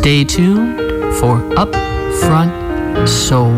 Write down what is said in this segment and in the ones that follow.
Stay tuned for Upfront Soul.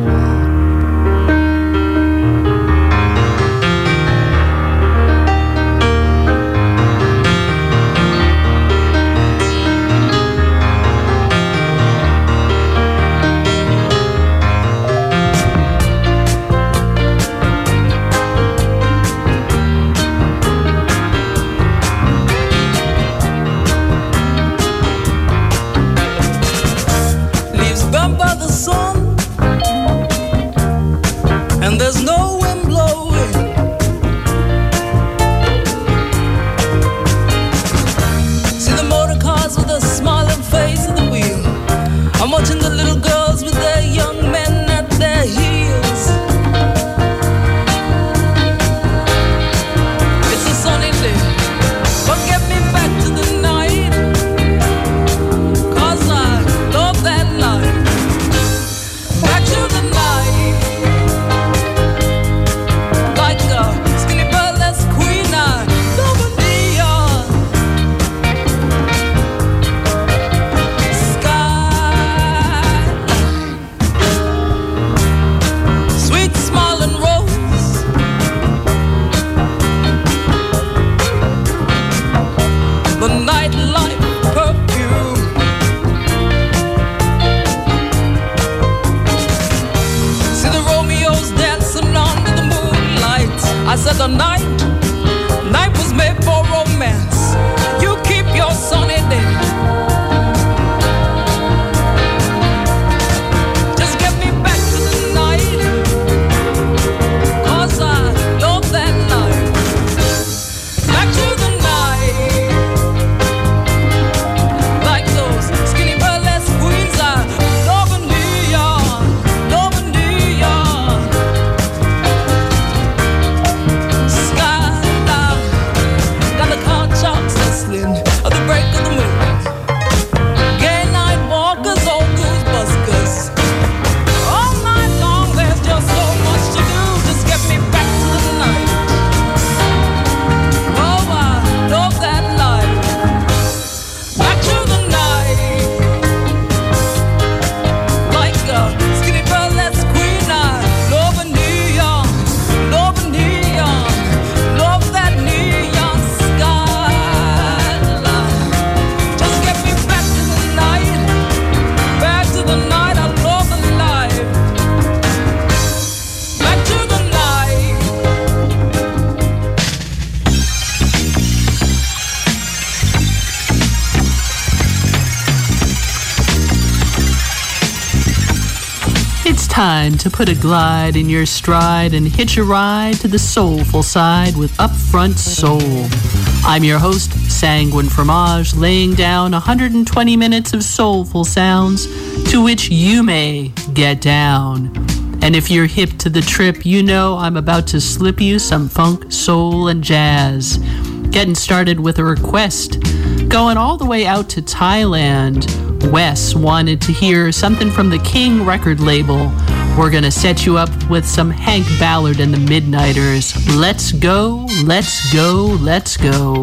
Time to put a glide in your stride and hitch a ride to the soulful side with Upfront Soul. I'm your host, Sanguine Fromage, laying down 120 minutes of soulful sounds to which you may get down. And if you're hip to the trip, you know I'm about to slip you some funk, soul, and jazz. Getting started with a request. Going all the way out to Thailand. Wes wanted to hear something from the King record label. We're gonna set you up with some Hank Ballard and the Midnighters. Let's go, let's go, let's go.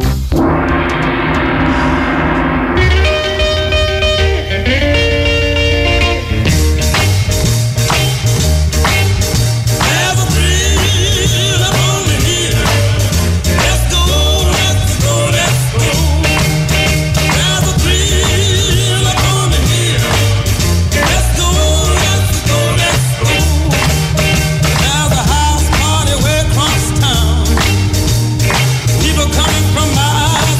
Coming from my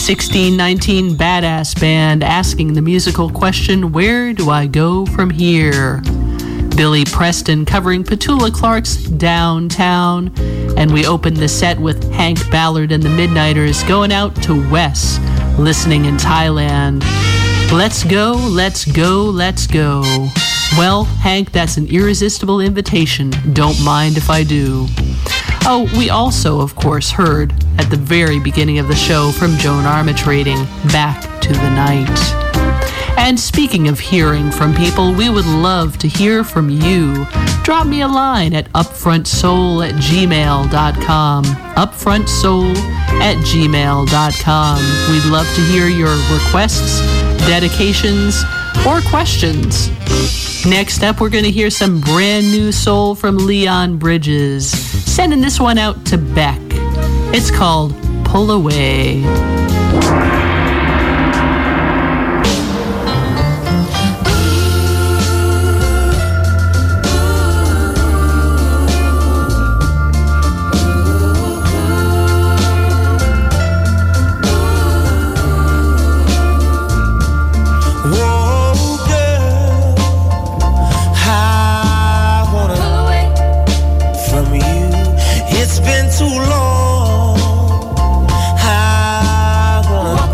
1619 Badass Band asking the musical question, where do I go from here? Billy Preston covering Petula Clark's Downtown. And we opened the set with Hank Ballard and the Midnighters going out to Wes, listening in Thailand. Let's go, let's go, let's go. Well, Hank, that's an irresistible invitation. Don't mind if I do. Oh, we also, of course, heard at the very beginning of the show from Joan Armatrading, Back to the Night. And speaking of hearing from people, we would love to hear from you. Drop me a line at upfrontsoul@gmail.com. upfrontsoul@gmail.com. We'd love to hear your requests, dedications, or questions. Next up, we're going to hear some brand new soul from Leon Bridges. Sending this one out to Beck. It's called Pull Away. It's been too long. I wanna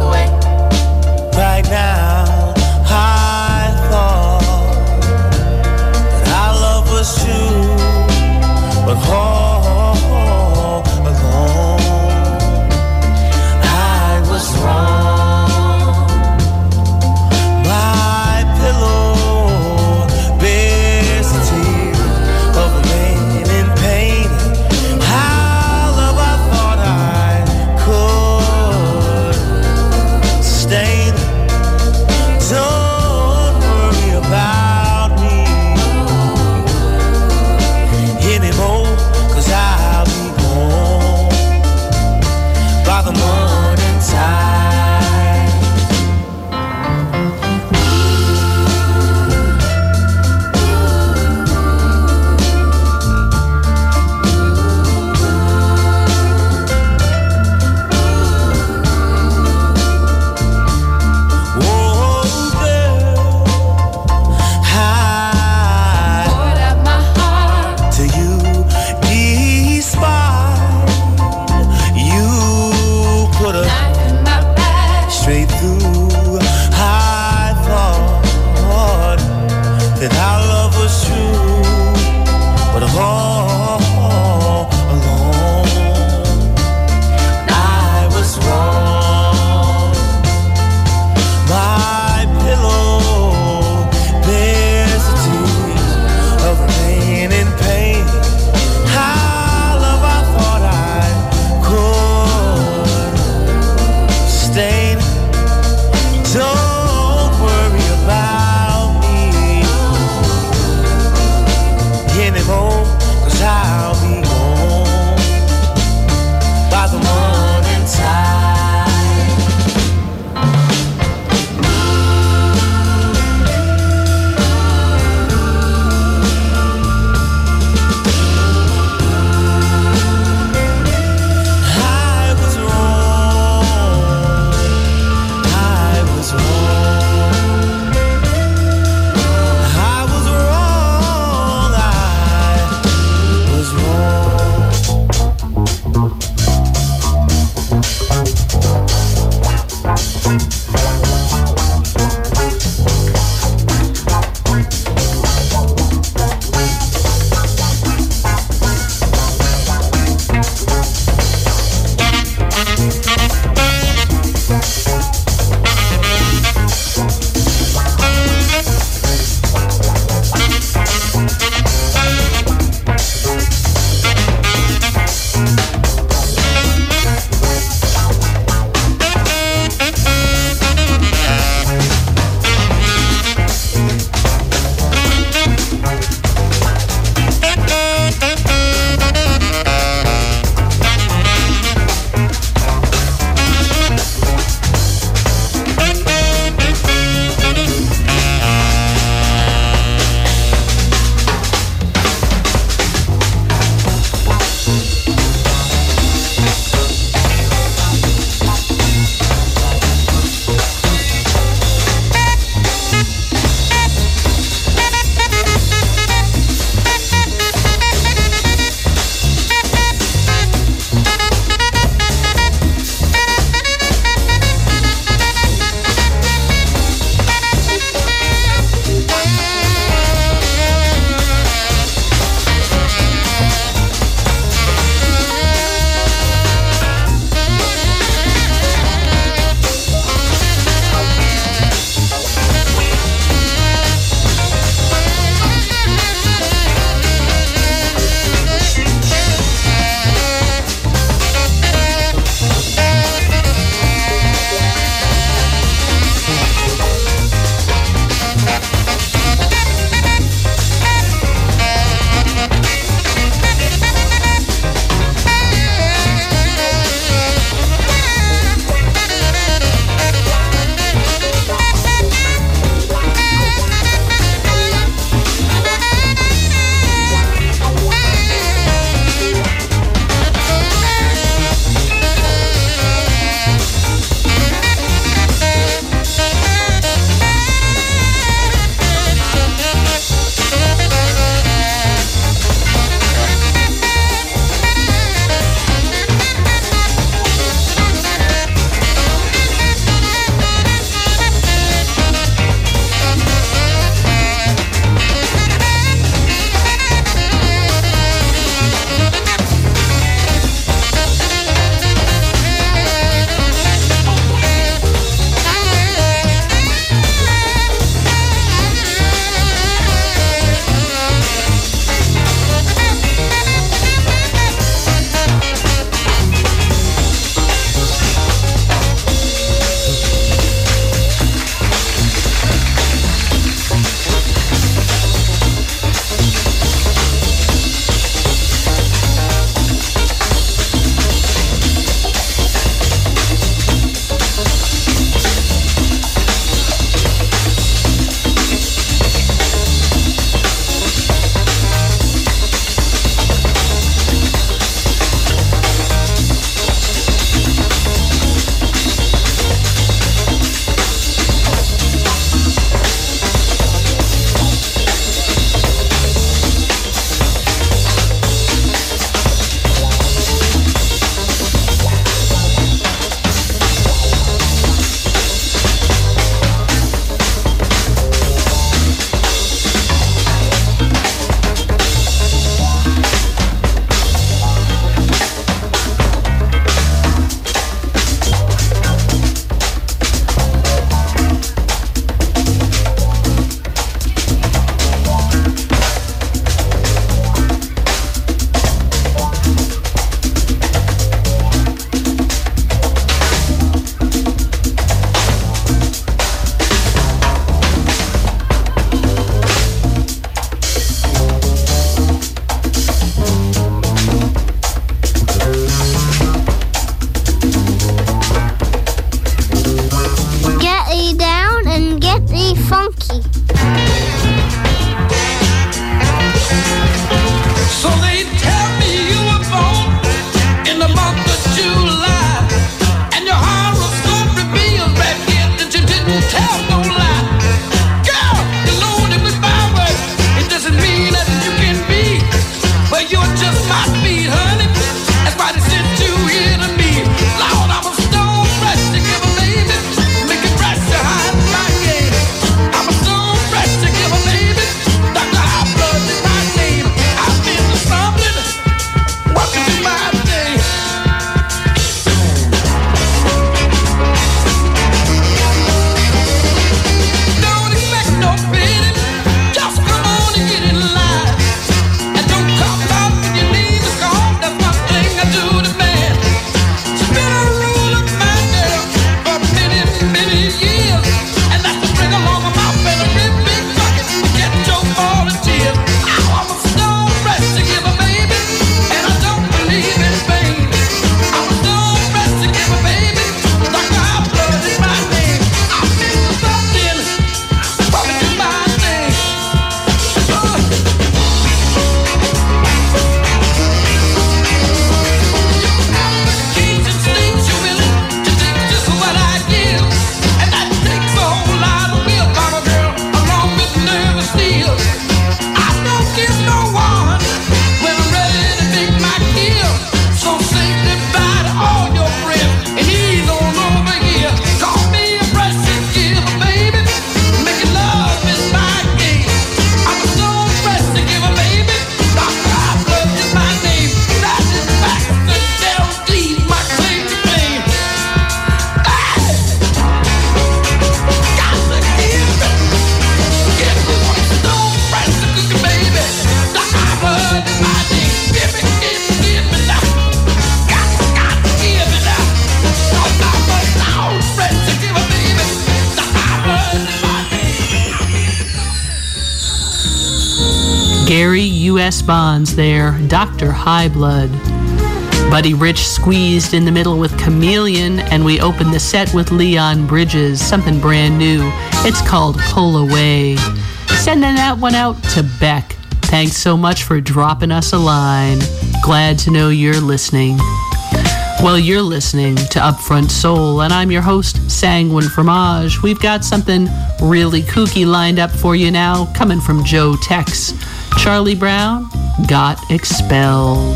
Gary U.S. Bonds there, Dr. High Blood. Buddy Rich squeezed in the middle with Chameleon, and we opened the set with Leon Bridges, something brand new. It's called Pull Away. Sending that one out to Beck. Thanks so much for dropping us a line. Glad to know you're listening. Well, you're listening to Upfront Soul, and I'm your host, Sanguine Fromage. We've got something really kooky lined up for you now, coming from Joe Tex. Charlie Brown Got Expelled.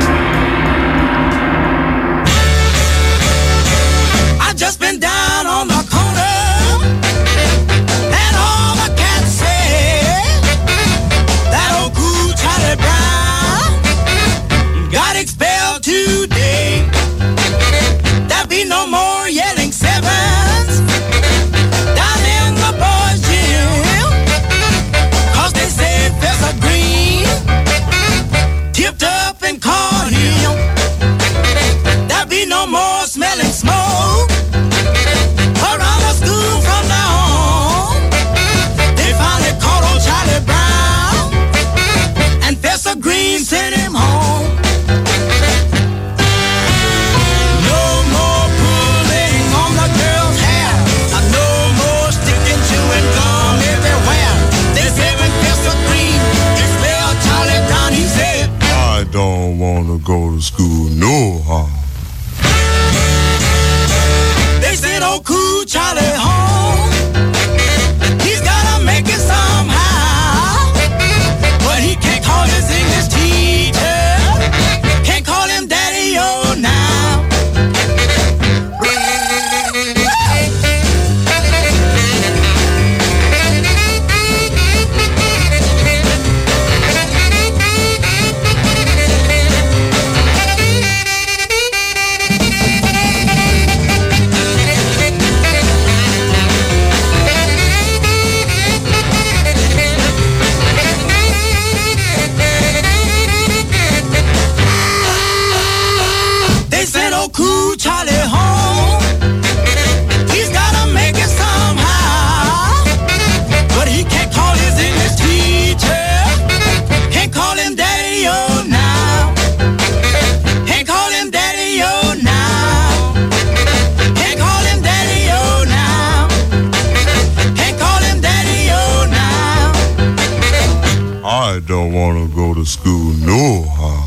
I've just been down on the corner, and all the cats say that old cool Charlie Brown got expelled today. There'll be no more yelling sevens down in the boys' gym, 'cause they say Professor Green tipped up and caught him. There'll be no more smelling smoke around the school from now on. They finally caught old Charlie Brown, and Professor Green sent him home. No more pulling on the girl's hair, no more sticking chewing gum everywhere. They said when Professor Green expelled Charlie Brown, he said, I don't want to go to school no how. They sent old cool Charlie home. He's gotta make it somehow, but he can't call his English teacher, can't call him Daddy-O now. They sent old cool Charlie home. He's gotta make it somehow, but he can't call his English teacher, can't call him Daddy-O now. Can't call him Daddy-O now. Can't call him Daddy-O now. Can't call him Daddy-O now. I don't want to go to school no how.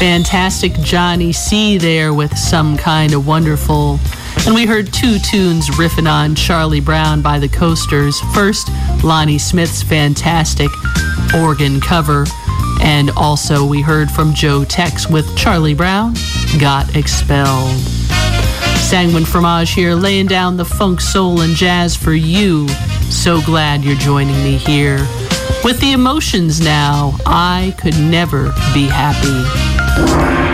fantastic Johnny C there with Some Kind of Wonderful. And we heard two tunes riffing on Charlie Brown by the Coasters. First, Lonnie Smith's fantastic organ cover. And also we heard from Joe Tex with Charlie Brown, Got Expelled. Sanguine Fromage here, laying down the funk, soul, and jazz for you. So glad you're joining me here. With the Emotions now, I Could Never Be Happy.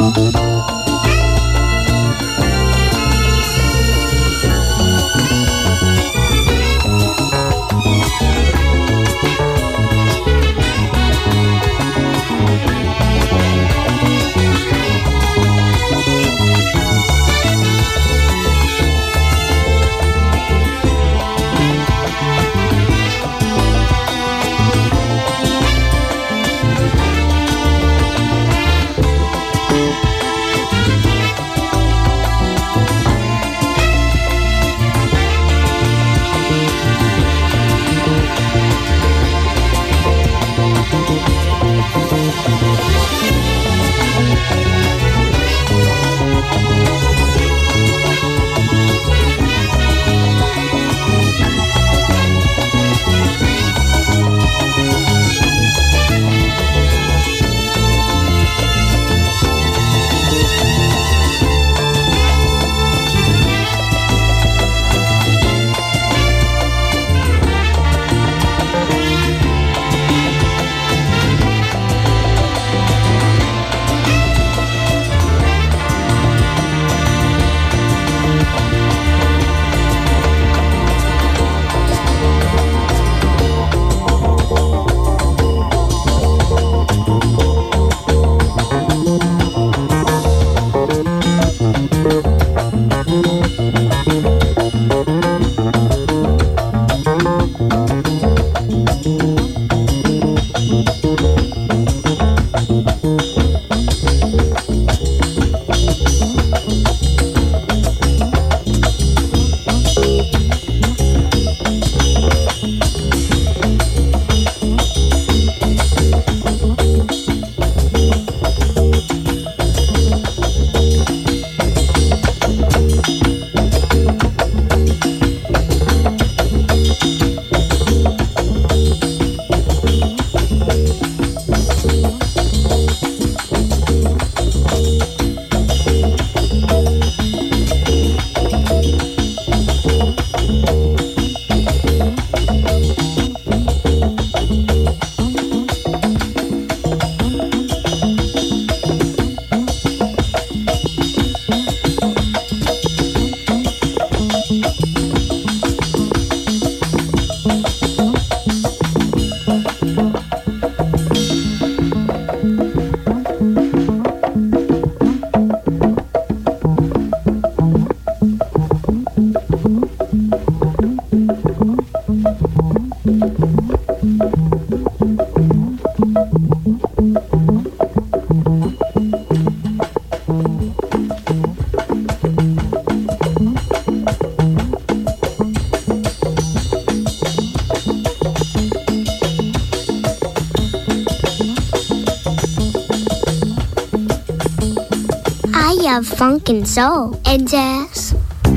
Of funk and soul and jazz.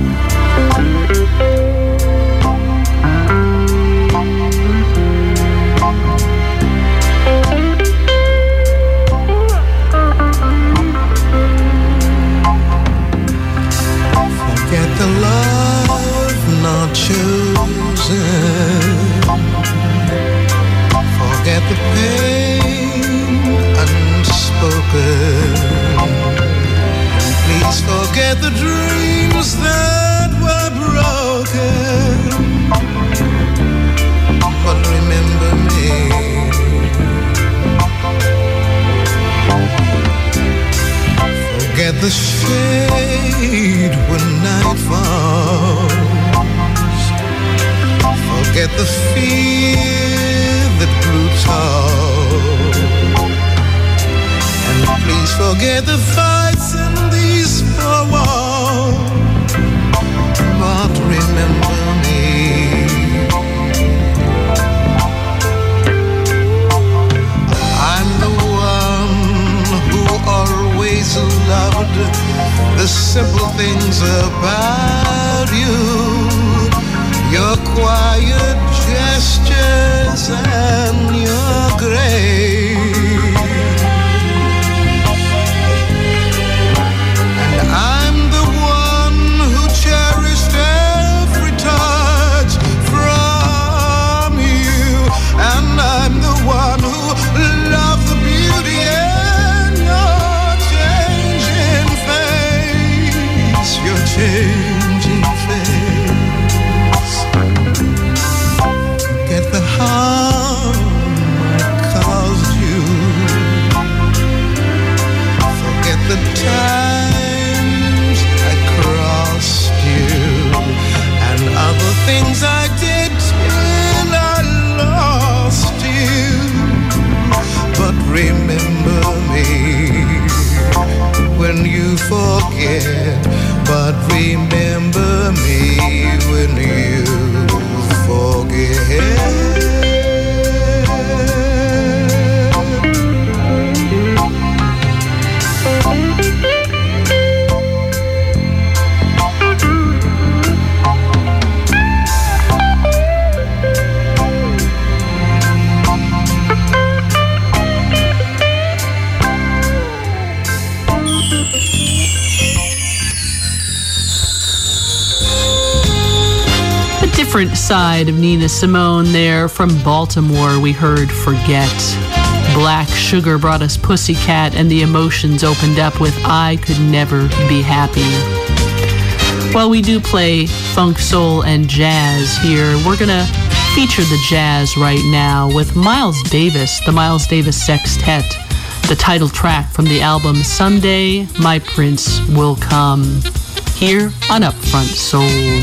Forget the love not chosen. Forget the pain unspoken. Please forget the dreams that were broken. But remember me. Forget the shade when night falls. Forget the fear that grew tall. And please forget the fights in these four walls. But remember me. I'm the one who always loved the simple things about you. Your quiet gestures and your grace. And I'm the one who cherished every touch from you. And I'm the one who loved the beauty in your change. you forget, but remember me when you forget. Different side of Nina Simone there. From Baltimore, we heard Forget. Black Sugar brought us Pussycat, and the Emotions opened up with I Could Never Be Happy. Well, we do play funk, soul, and jazz here. We're going to feature the jazz right now with Miles Davis, the Miles Davis Sextet, the title track from the album Someday My Prince Will Come, here on Upfront Soul.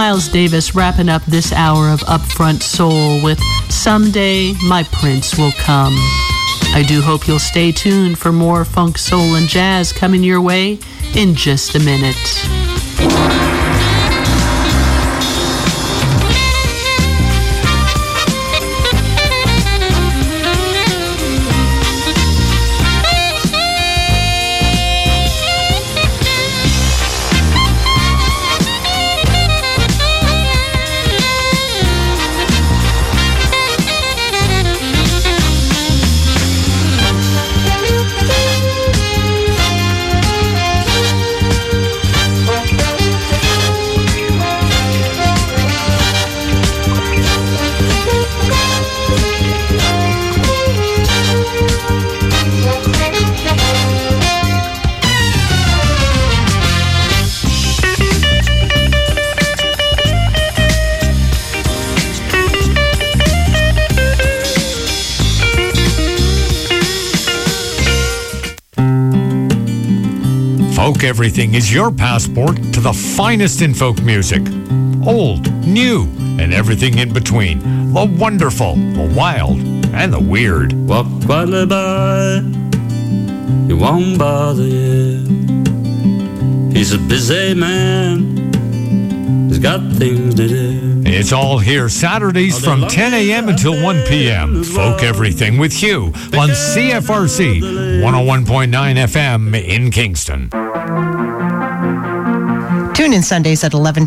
Miles Davis wrapping up this hour of Upfront Soul with Someday My Prince Will Come. I do hope you'll stay tuned for more funk, soul, and jazz coming your way in just a minute. Folk Everything is your passport to the finest in folk music. Old, new, and everything in between. The wonderful, the wild, and the weird. Walk quietly by, he won't bother you. He's a busy man, he's got things to do. It's all here Saturdays from 10 a.m. until 1 p.m. Folk Everything with Hugh on CFRC 101.9 FM in Kingston. Tune in Sundays at 11